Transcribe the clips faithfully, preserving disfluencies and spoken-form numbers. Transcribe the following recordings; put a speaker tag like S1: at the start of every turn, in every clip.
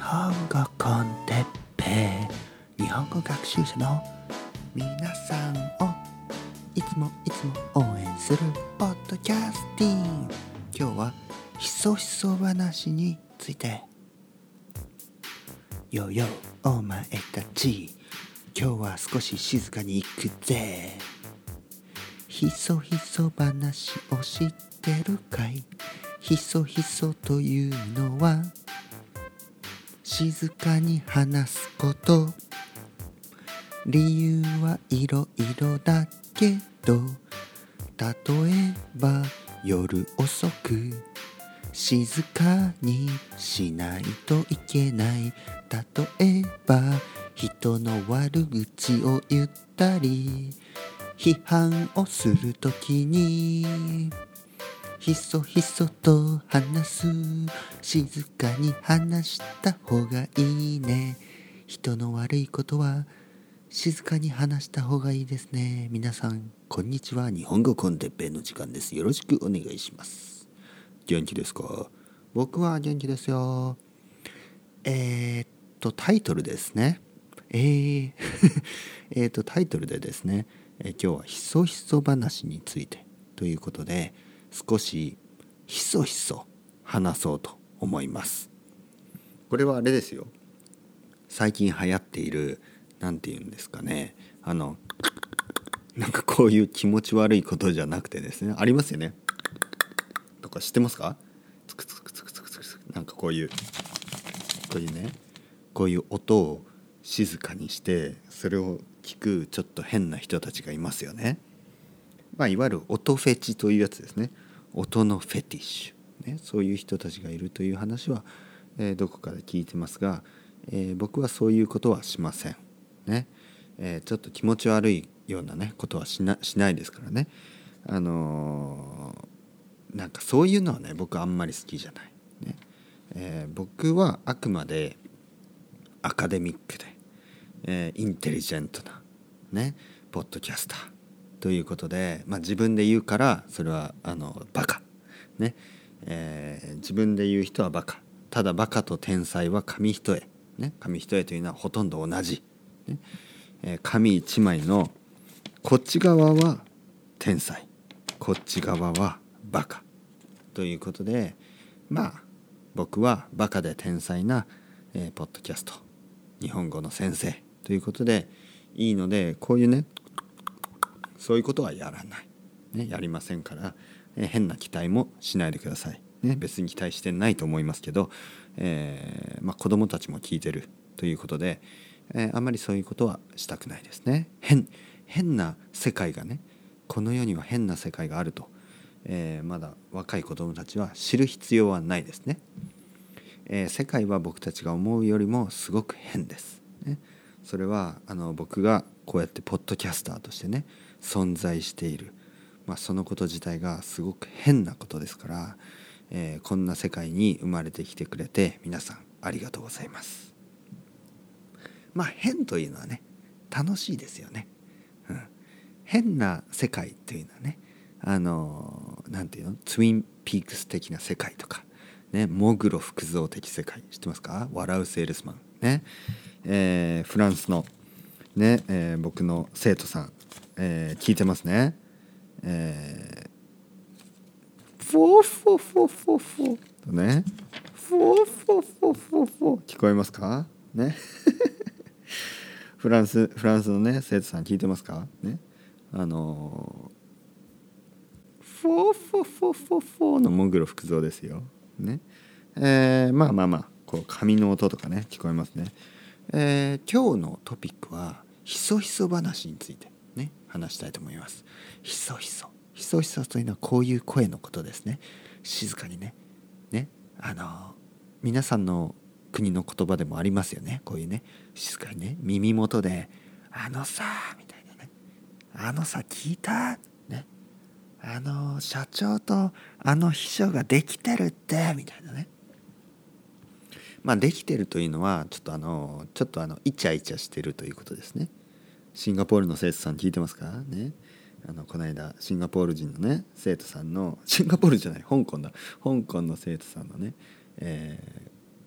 S1: 本語コンテッペイ、日本語学習者の皆さんをいつもいつも応援するポッドキャスティング。今日はひそひそ話について。よよお前たち、今日は少し静かに行くぜ。ひそひそ話を知ってるかい？ひそひそというのは静かに話すこと。理由はいろいろだけど、例えば夜遅く静かにしないといけない。例えば人の悪口を言ったり批判をするときにひそひそと話す。静かに話した方がいいね。人の悪いことは静かに話した方がいいですね。皆さんこんにちは。日本語コンテッペイの時間です。よろしくお願いします。元気ですか？僕は元気ですよ。えー、っとタイトルですね。えーえーっとタイトルでですね、えー、今日はひそひそ話についてということで、少しひそひそ話そうと思います。これはあれですよ。最近流行っている、なんていうんですかね、あのなんかこういう気持ち悪いことじゃなくてですね、ありますよね。とか知ってますか？つくつくつくつくつくつく、なんかこういうこういうね、こういう音を静かにしてそれを聞くちょっと変な人たちがいますよね。まあいわゆる音フェチというやつですね。音のフェティッシュ、ね、そういう人たちがいるという話は、えー、どこかで聞いてますが、えー、僕はそういうことはしませんね。えー、ちょっと気持ち悪いようなねことはしな、しないですからね。あのー、なんかそういうのはね、僕はあんまり好きじゃない、ね。えー、僕はあくまでアカデミックで、えー、インテリジェントなねポッドキャスターということで、まあ、自分で言うからそれはあのバカね、えー、自分で言う人はバカ。ただバカと天才は紙一重ね。紙一重というのはほとんど同じ、ね。えー、紙一枚のこっち側は天才、こっち側はバカということで、まあ僕はバカで天才な、えー、ポッドキャスト日本語の先生ということでいいので、こういうねそういうことはやらない、ね、やりませんから、えー、変な期待もしないでください、ね。別に期待してないと思いますけど、えーまあ、子供たちも聞いてるということで、えー、あんまりそういうことはしたくないですね。変、変な世界がね、この世には変な世界があると、えー、まだ若い子供たちは知る必要はないですね。えー、世界は僕たちが思うよりもすごく変です、ね。それはあの僕がこうやってポッドキャスターとしてね存在している、まあ、そのこと自体がすごく変なことですから、えー、こんな世界に生まれてきてくれて皆さんありがとうございます。まあ変というのはね楽しいですよね、うん、変な世界っていうのはね、あのなんていうの、ツインピークス的な世界とかね、モグロ福蔵的世界知ってますか？笑うセールスマンね、えー、フランスのね、えー、僕の生徒さん、えー、聞いてますね。えー、フォーフォフォフォフォとね、フォーフォフォフォフォ聞こえますかね。フランスフランスのね生徒さん聞いてますかね。あのー、フォーフォフォフォフォのモグロ福蔵ですよね。えー、まあまあまあこう紙の音とかね聞こえますね。えー、今日のトピックはひそひそ話についてね話したいと思います。ひそひそひそひそというのはこういう声のことですね。静かにねね、あの皆さんの国の言葉でもありますよね。こういうね静かにね耳元であのさみたいなね、あのさ聞いたね、あの社長とあの秘書ができてるってみたいなね。まあできてるというのはちょっとあのちょっとあのイチャイチャしてるということですね。シンガポールの生徒さん聞いてますかね。あのこの間シンガポール人のね生徒さんの、シンガポールじゃない香港だ香港の生徒さんのね、えー、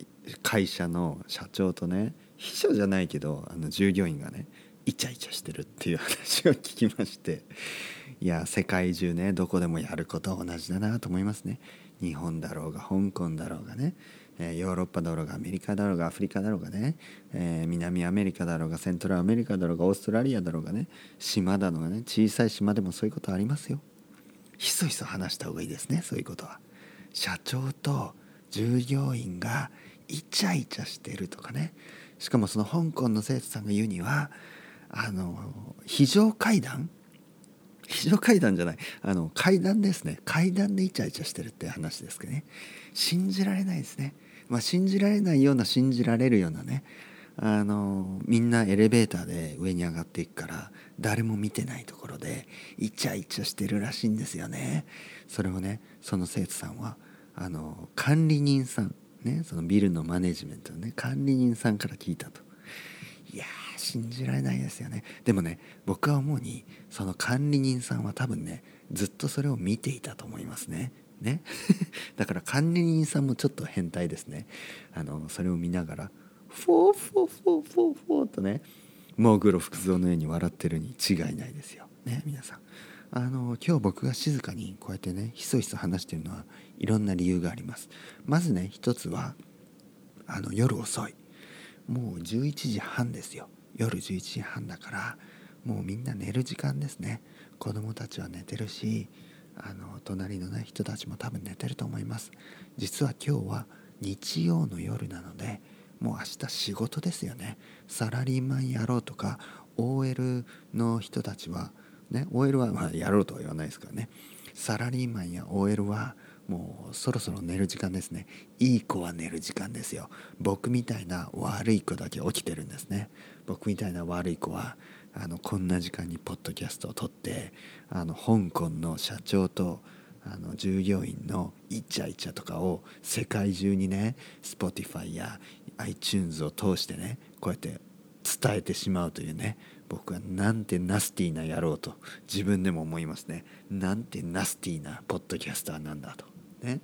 S1: 会社の社長とね、秘書じゃないけどあの従業員がねイチャイチャしてるっていう話を聞きまして、いや世界中ねどこでもやることは同じだなと思いますね。日本だろうが香港だろうがね、えー、ヨーロッパだろうがアメリカだろうがアフリカだろうがね、えー、南アメリカだろうがセントラルアメリカだろうがオーストラリアだろうがね、島だろうがね、小さい島でもそういうことありますよ。ひそひそ話した方がいいですね、そういうことは。社長と従業員がイチャイチャしてるとかね、しかもその香港の生徒さんが言うにはあの非常階段非常階段じゃないあの階段ですね、階段でイチャイチャしてるって話ですけどね、信じられないですね。まあ信じられないような信じられるようなね、あのみんなエレベーターで上に上がっていくから誰も見てないところでイチャイチャしてるらしいんですよね。それをねその生徒さんはあの管理人さんね、そのビルのマネジメントのね管理人さんから聞いたと。いやー信じられないですよね。でもね僕は思うにその管理人さんは多分ねずっとそれを見ていたと思いますね。ねだから管理人さんもちょっと変態ですね。あのそれを見ながらフォーフォーフォーフォーフォーとねモグロ福蔵のように笑ってるに違いないですよね。皆さんあの今日僕が静かにこうやってねひそひそ話してるのはいろんな理由があります。まずね一つはあの夜遅い、もうじゅういちじはんですよ。夜じゅういちじはんだからもうみんな寝る時間ですね。子供たちは寝てるし、あの隣のね人たちも多分寝てると思います。実は今日は日曜の夜なのでもう明日仕事ですよね。サラリーマンやろうとか オーエル の人たちはね、 オーエル はまあやろうとは言わないですからね。サラリーマンや オーエル はもうそろそろ寝る時間ですね。いい子は寝る時間ですよ。僕みたいな悪い子だけ起きてるんですね。僕みたいな悪い子はあのこんな時間にポッドキャストを撮ってあの香港の社長とあの従業員のイチャイチャとかを世界中にね Spotify や iTunes を通してねこうやって伝えてしまうというね、僕はなんてナスティーな野郎と自分でも思いますね。なんてナスティーなポッドキャスターなんだとね。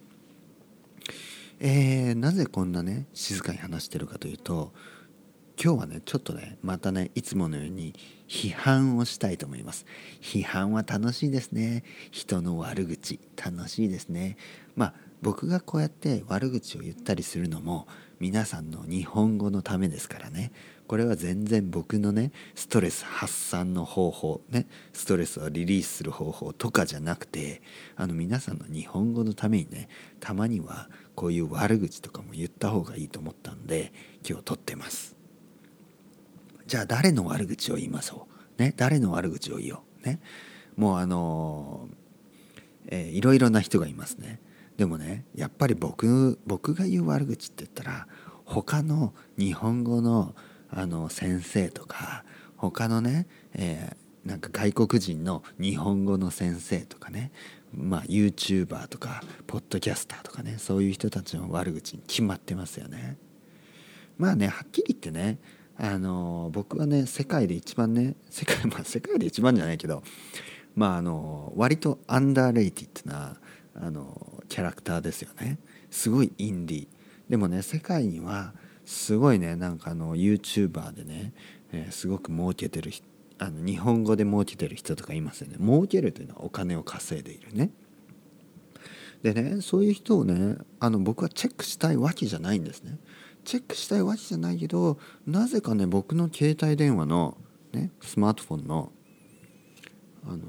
S1: えー、なぜこんなね静かに話してるかというと、今日はねちょっとねまたねいつものように批判をしたいと思います。批判は楽しいですね。人の悪口楽しいですね。まあ僕がこうやって悪口を言ったりするのも皆さんの日本語のためですからね。これは全然僕のねストレス発散の方法ね、ストレスをリリースする方法とかじゃなくて、あの皆さんの日本語のためにねたまにはこういう悪口とかも言った方がいいと思ったんで今日撮ってます。じゃあ誰の悪口を言いましょうね。誰の悪口を言おうね。もうあのーえー、いろいろな人がいますね。でもねやっぱり僕僕が言う悪口って言ったら他の日本語のあの先生とか他のね、えー、なんか外国人の日本語の先生とかね、まあ YouTuber とかポッドキャスターとかね、そういう人たちの悪口に決まってますよね。まあねはっきり言ってね、あの僕はね世界で一番ね世界まあ世界で一番じゃないけど、まああの割とアンダーレイティッドなあのキャラクターですよね。すごいインディーでもね世界にはすごいねなんかあの YouTuber でね、えー、すごく儲けてるあの日本語で儲けてる人とかいますよね。儲けるというのはお金を稼いでいるね。でねそういう人をねあの僕はチェックしたいわけじゃないんですね。チェックしたいわけじゃないけど、なぜかね僕の携帯電話のねスマートフォンのあの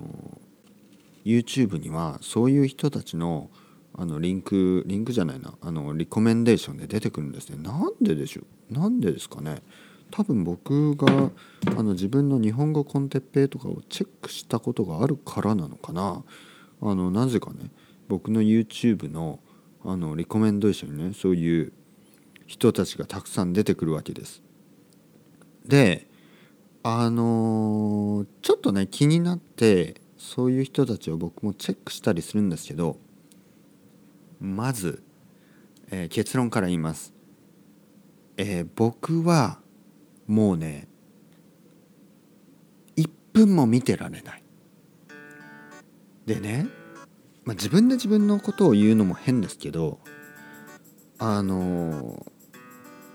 S1: YouTube にはそういう人たちのあのリンクリンクじゃないなあのリコメンデーションで出てくるんですね。なんででしょう、なんでですかね。多分僕があの自分の日本語コンテッペイとかをチェックしたことがあるからなのかな。あのなぜかね僕の YouTube のあのリコメンデーションにねそういう人たちがたくさん出てくるわけです。であのー、ちょっとね気になってそういう人たちを僕もチェックしたりするんですけど、まず、えー、結論から言います。えー、僕はもうねいっぷんも見てられない。でね、まあ、自分で自分のことを言うのも変ですけど、あのー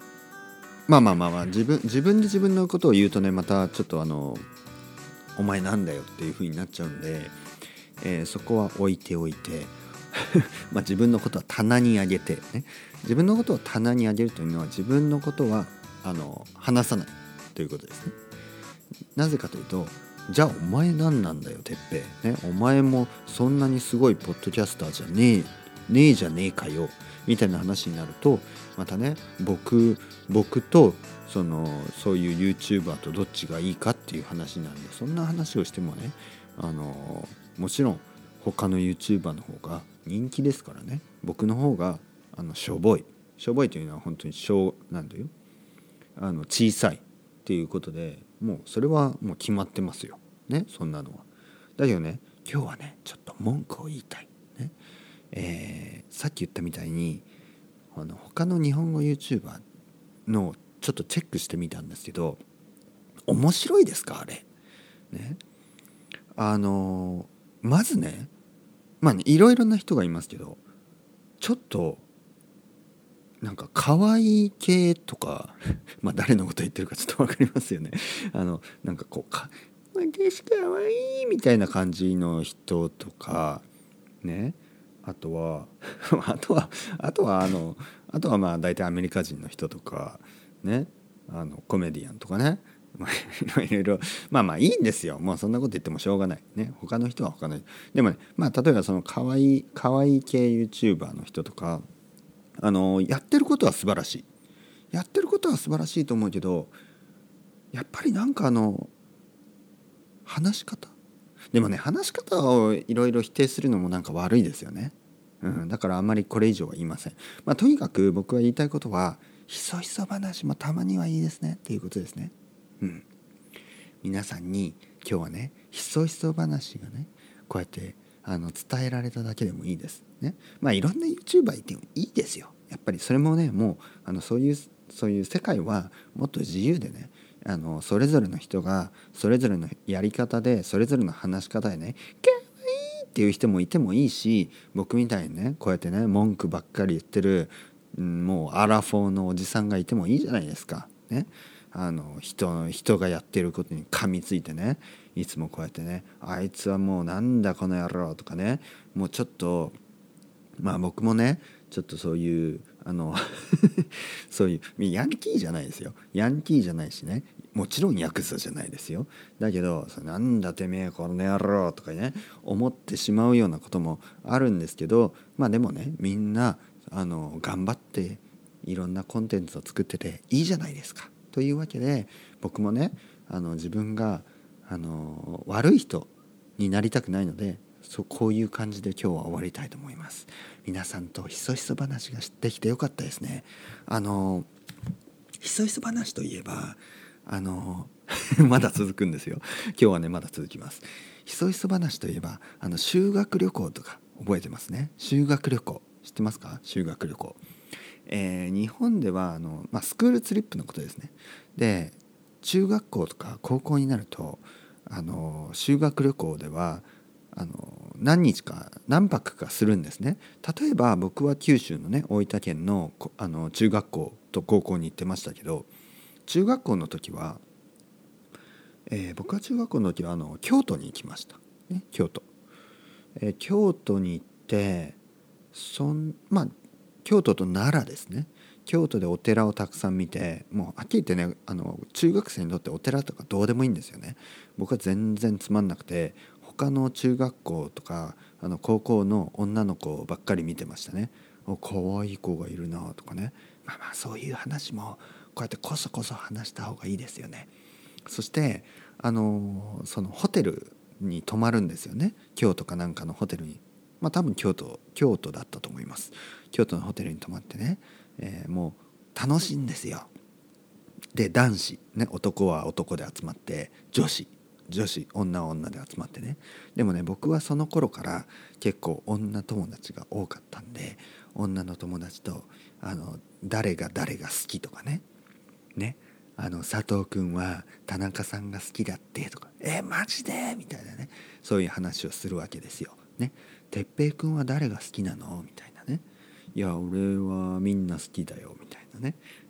S1: まあまあまあまあ自分自分で自分のことを言うとね、またちょっとあのお前なんだよっていう風になっちゃうんで、えー、そこは置いておいてまあ自分のことは棚に上げてね、自分のことを棚に上げるというのは自分のことはあの話さないということですね。なぜかというと、じゃあお前何なんだよてっぺい、ね、お前もそんなにすごいポッドキャスターじゃねえねえじゃねえかよみたいな話になると、またね僕僕とそのそういう YouTuber とどっちがいいかっていう話なんで、そんな話をしてもね、あのもちろん他の YouTuber の方が人気ですからね、僕の方があのしょぼいしょぼいというのは本当に小なんだよ、あの小さいっていうことで、もうそれはもう決まってますよね、そんなのは。だけどね、今日はねちょっと文句を言いたいね。えー、さっき言ったみたいにあの他の日本語 YouTuber のちょっとチェックしてみたんですけど、面白いですかあれね。あのまずね、まあねいろいろな人がいますけど、ちょっとなんか可愛い系とかまあ誰のこと言ってるかちょっと分かりますよね。あのなんかこうか私可愛いみたいな感じの人とかね、あとはあとはあとはあのあとはまあ大体アメリカ人の人とかね、あのコメディアンとかね、まあいろいろまあまあいいんですよ。もうそんなこと言ってもしょうがないね。他の人は他のでもね、まあ例えばその可愛い可愛い系 YouTuber の人とか、あのやってることは素晴らしいやってることは素晴らしいと思うけど、やっぱりなんかあの話し方でもね、話し方をいろいろ否定するのもなんか悪いですよね。うん、だからあんまりこれ以上は言いません。まあとにかく僕が言いたいことは、ひそひそ話もたまにはいいですねっていうことですね。うん。皆さんに今日はね、ひそひそ話がね、こうやってあの伝えられただけでもいいですね。まあいろんな YouTuber いてもいいですよ。やっぱりそれもね、もうあのそういうそういう世界はもっと自由でね、あのそれぞれの人がそれぞれのやり方でそれぞれの話し方でね、かわいいっていう人もいてもいいし、僕みたいにねこうやってね文句ばっかり言ってる、うん、もうアラフォーのおじさんがいてもいいじゃないですかね。あの人人がやってることに噛みついてね、いつもこうやってね、あいつはもうなんだこの野郎とかね、もうちょっとまあ僕もねちょっとそういうあのそういうヤンキーじゃないですよ、ヤンキーじゃないしね、もちろんヤクザじゃないですよ。だけどなんだてめえこの野郎とかね思ってしまうようなこともあるんですけど、まあでもねみんなあの頑張っていろんなコンテンツを作ってていいじゃないですか。というわけで僕もねあの自分があの悪い人になりたくないので、そうこういう感じで今日は終わりたいと思います。皆さんとひそひそ話ができてよかったですね。あのひそひそ話といえばあのまだ続くんですよ。今日はねまだ続きます。ひそひそ話といえばあの修学旅行とか覚えてますね。修学旅行知ってますか？修学旅行、えー、日本ではあの、まあ、スクールツリップのことですね。で中学校とか高校になるとあの修学旅行ではあの何日か何泊かするんですね。例えば僕は九州のね大分県の、あの中学校と高校に行ってましたけど、中学校の時は、えー、僕は中学校の時はあの京都に行きました、ね、京都、えー、京都に行ってそんまあ京都と奈良ですね。京都でお寺をたくさん見て、もうはっきり言ってねあの中学生にとってお寺とかどうでもいいんですよね。僕は全然つまんなくて、他の中学校とかあの高校の女の子ばっかり見てましたね。お可愛い子がいるなとかね、まあまあそういう話もこうやってこそこそ話した方がいいですよね。そしてあのそのホテルに泊まるんですよね。京都かなんかのホテルに、まあ多分京都京都だったと思います。京都のホテルに泊まってね、えー、もう楽しいんですよ。で男子ね、男は男で集まって女子女子女は女で集まってね。でもね僕はその頃から結構女友達が多かったんで、女の友達とあの誰が誰が好きとかねねあの佐藤君は田中さんが好きだってとか、えマジでみたいなね、そういう話をするわけですよね。哲平君は誰が好きなのみたいなね、いや俺はみんな好きだよみたいなね、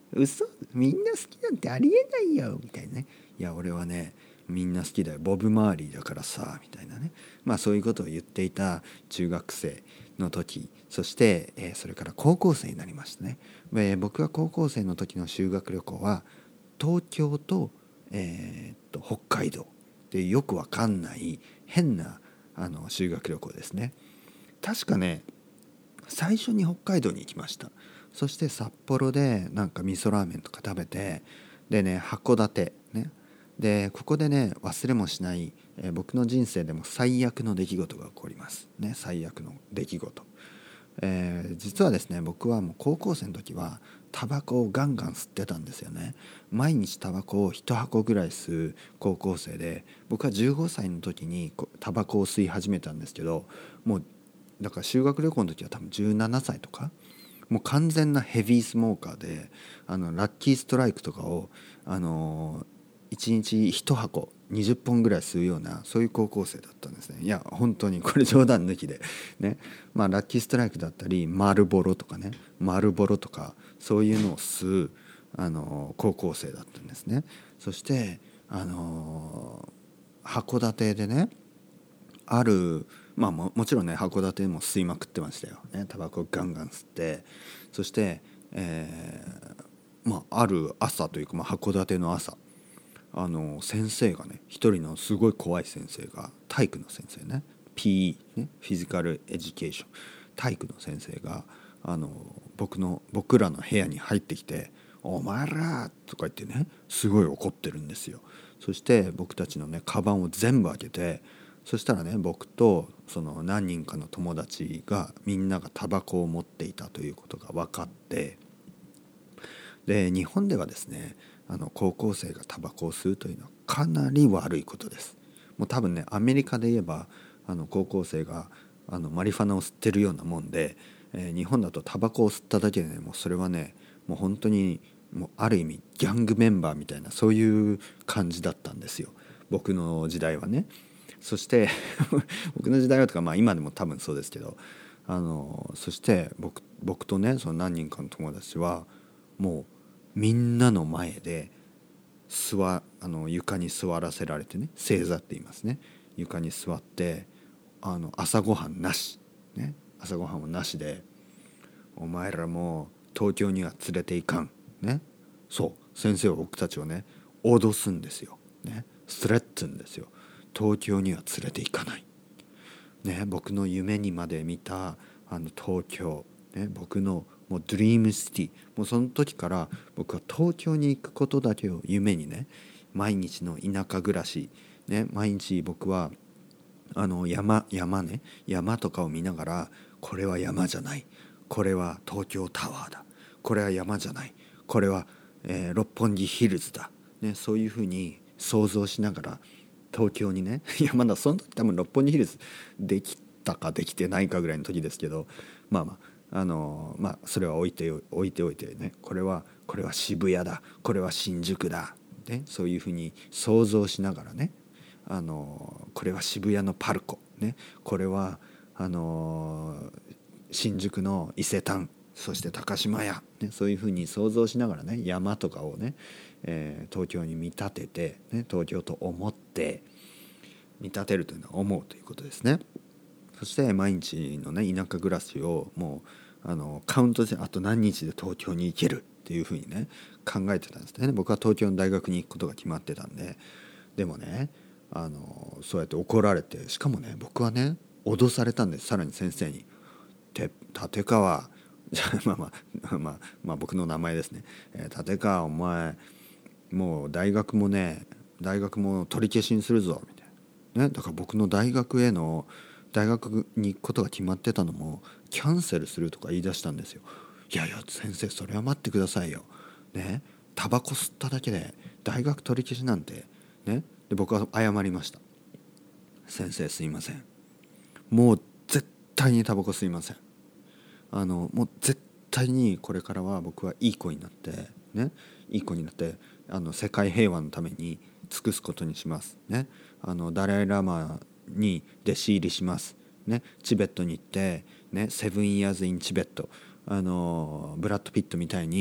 S1: 嘘、みんな好きなんてありえないよみたいなね。いや俺はねみんな好きだよ、ボブ・マーリーだからさみたいなね。まあそういうことを言っていた中学生の時、そして、えー、それから高校生になりましたね。えー、僕が高校生の時の修学旅行は東京と,、えー、っと北海道ってよくわかんない変なあの修学旅行ですね。確かね最初に北海道に行きました。そして札幌でなんか味噌ラーメンとか食べて、でね函館ね、でここでね忘れもしない、えー僕の人生でも最悪の出来事が起こりますね。最悪の出来事、えー実はですね僕はもう高校生の時はタバコをガンガン吸ってたんですよね。毎日タバコを一箱ぐらい吸う高校生で、僕はじゅうごさいの時にこタバコを吸い始めたんですけど、もうだから修学旅行の時は多分じゅうななさいとか、もう完全なヘビースモーカーで、あのラッキーストライクとかをあのいちにちいち箱にじゅっぽんぐらい吸うような、そういう高校生だったんですね。いや本当にこれ冗談抜きでね、まあラッキーストライクだったりマルボロとかね、マルボロとかそういうのを吸うあの高校生だったんですね。そしてあの函館でねある、まあももちろんね函館でも吸いまくってましたよね。タバコガンガン吸って、そして、えーまあ、ある朝というか、まあ、函館の朝、あの先生がね一人のすごい怖い先生が、体育の先生ね、 ピーイー、ね、フィジカルエデュケーション、体育の先生があの僕の僕らの部屋に入ってきて「お前ら!」とか言ってねすごい怒ってるんですよ。そして僕たちのねカバンを全部開けて、そしたらね僕とその何人かの友達がみんながタバコを持っていたということが分かって、で日本ではですねあの高校生がタバコを吸うというのはかなり悪いことです。もう多分ねアメリカで言えばあの高校生があのマリファナを吸ってるようなもんで、えー日本だとタバコを吸っただけでねもうそれはねもう本当にもうある意味ギャングメンバーみたいなそういう感じだったんですよ、僕の時代はね。そして僕の時代はとか、まあ今でも多分そうですけど、あのそして僕僕とねその何人かの友達はもうみんなの前で座あの床に座らせられてね、正座って言いますね、床に座って、あの朝ごはんなし、ね、朝ごはんもなしでお前らもう東京には連れていかんね。そう先生は僕たちをね脅すんですよ、ね、スレッツんですよ。東京には連れて行かない、ね、僕の夢にまで見たあの東京、ね、僕のもうドリームシティ、もうその時から僕は東京に行くことだけを夢にね、毎日の田舎暮らし、ね、毎日僕はあの山山ね山とかを見ながら、これは山じゃない、これは東京タワーだ、これは山じゃない、これは、えー六本木ヒルズだ、ね、そういうふうに想像しながら東京にねいやまだその時多分六本木ヒルズできたかできてないかぐらいの時ですけど、まあまああのまあそれは置いて置いておいてね、これはこれは渋谷だ、これは新宿だ、ね、そういうふうに想像しながらね、あのこれは渋谷のパルコ、ね、これはあの新宿の伊勢丹、そして高島屋、ね、そういうふうに想像しながらね山とかをね、えー東京に見立てて、ね、東京と思って見立てるというのは思うということですね。そして毎日のね田舎暮らしをもうあのカウントして、あと何日で東京に行けるっていうふうにね考えてたんですね。僕は東京の大学に行くことが決まってたんで。でもねあのそうやって怒られて、しかもね僕はね脅されたんです、さらに先生に。て立川まあまあまあまあ僕の名前ですね、えー立川お前もう大学もね大学も取り消しにするぞみたいな、ね、だから僕の大学への大学に行くことが決まってたのもキャンセルするとか言い出したんですよ。いやいや先生それは待ってくださいよ、ね、タバコ吸っただけで大学取り消しなんてね。で僕は謝りました。先生すいません、もう絶対にタバコ吸いません。あのもう絶対にこれからは僕はいい子になってね、いい子になってあの世界平和のために尽くすことにしますね。あのダライ・ラマに弟子入りしますね。チベットに行ってね、セブンイヤーズ・イン・チベット、あのブラッド・ピットみたいに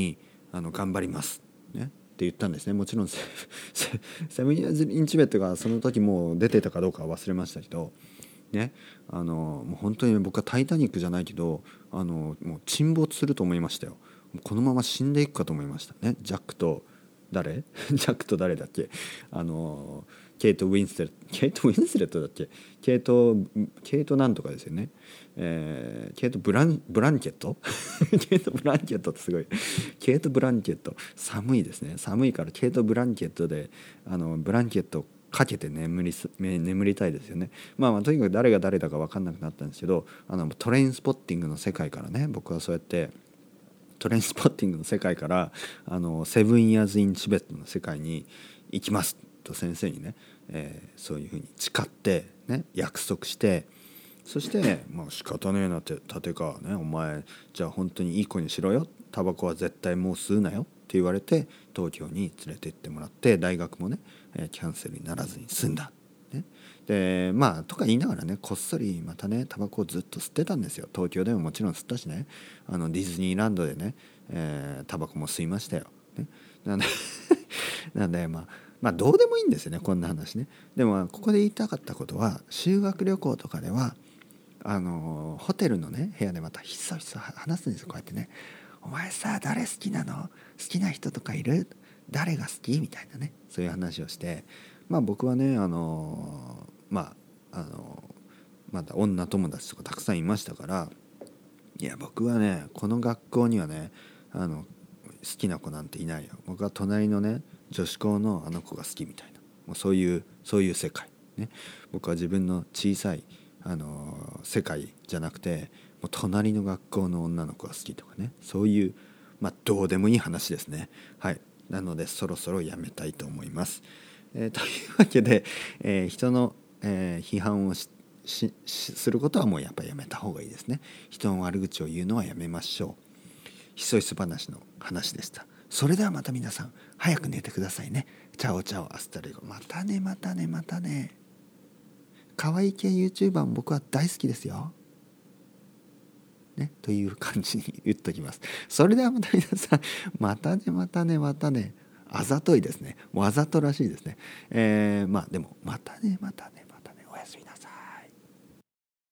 S1: あの頑張りますねって言ったんですね。もちろんセブンイヤーズ・イン・チベットがその時もう出てたかどうかは忘れましたけどね、あのもう本当に僕はタイタニックじゃないけどあのもう沈没すると思いましたよ。このまま死んでいくかと思いましたね。ジャックと誰ジャックと誰だっけ、あのケイト・ウィンスレットケイト・ウィンスレットだっけ、ケイトケイトなんとかですよね、えー、ケイトブラン・ブランケットケイト・ブランケットってすごいケイト・ブランケット寒いですね。寒いからケイト・ブランケットであのブランケットかけて眠りす眠りたいですよね。まあ、まあとにかく誰が誰だか分かんなくなったんですけど、あのトレインスポッティングの世界からね、僕はそうやってトレインスポッティングの世界からあのセブンイヤーズ・イン・チベットの世界に行きますと先生にね、えー、そういうふうに誓ってね約束して、そしてまあ仕方ねえなって立川ね、お前じゃあ本当にいい子にしろよ、タバコは絶対もう吸うなよって言われて東京に連れて行ってもらって、大学もね、えー、キャンセルにならずに済んだ、ね、でまあとか言いながらね、こっそりまたねタバコをずっと吸ってたんですよ。東京でももちろん吸ったしね、あのディズニーランドでね、えー、タバコも吸いましたよ、ね、なんでなんでまあまあどうでもいいんですよねこんな話ね。でもここで言いたかったことは、修学旅行とかではあのホテルのね部屋でまたひっそひそ話すんですよ。こうやってね、お前さ誰好きなの、好きな人とかいる、誰が好きみたいなね、そういう話をして、まあ僕はねあのまああのまだ女友達とかたくさんいましたから、いや僕はねこの学校にはねあの好きな子なんていないよ、僕は隣のね女子校のあの子が好きみたいな、もうそういうそういう世界ね。僕は自分の小さいあの世界じゃなくて、もう隣の学校の女の子が好きとかね、そういうまあどうでもいい話ですね。はい、なのでそろそろやめたいと思います。えー、というわけで、えー、人の、えー、批判をしししすることはもうやっぱりやめた方がいいですね。人の悪口を言うのはやめましょう。ひそひそ話の話でした。それではまた皆さん早く寝てくださいね。チャオチャオアスタレゴ、またねまたねまたね。可愛い系 YouTuber も僕は大好きですよ。ね、という感じに言っときます。それではまた皆さんまたねまたねまたね。あざといですね。もうあざとらしいですね。えー、まあでもまたねまたね。